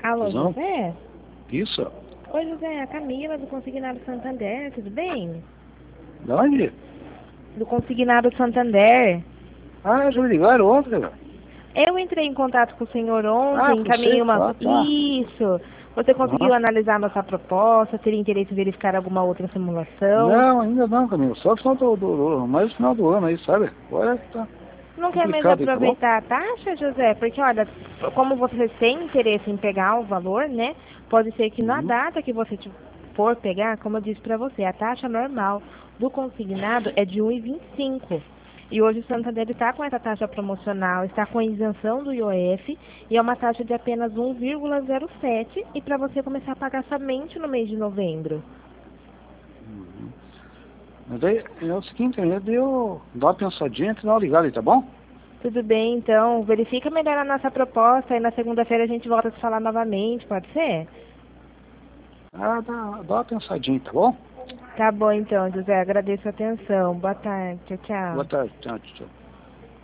Alô, Não? José? Isso? Oi, José, a Camila do Consignado Santander, tudo bem? De onde? Do Consignado Santander. Ah, já me ligaram ontem, cara. Eu entrei em contato com o senhor Ah, ontem, foi você? encaminhei uma... Ah, tá. Isso! Você conseguiu Aham. analisar nossa proposta? Teria interesse em verificar alguma outra simulação? Não, ainda não, Camilo. Só no final mais no final do ano aí, sabe? Agora tá Não quer mesmo complicado aí, tá bom? aproveitar a taxa, José? Porque, olha, como você tem interesse em pegar o valor, né? Pode ser que na Uhum. data que você for pegar, como eu disse para você, a taxa normal do consignado é de 1,25. E hoje o Santander está com essa taxa promocional, está com a isenção do IOF e é uma taxa de apenas 1,07 e para você começar a pagar somente no mês de novembro. Uhum. Mas aí é o seguinte, eu deu dá uma pensadinha e dá uma ligada aí, tá bom? Tudo bem, então, verifica melhor a nossa proposta e na segunda-feira a gente volta a se falar novamente, pode ser? Ah, dá uma pensadinha, tá bom? Tá bom então, José. Agradeço a atenção. Boa tarde. Tchau, Boa tchau. tarde, tchau, tchau.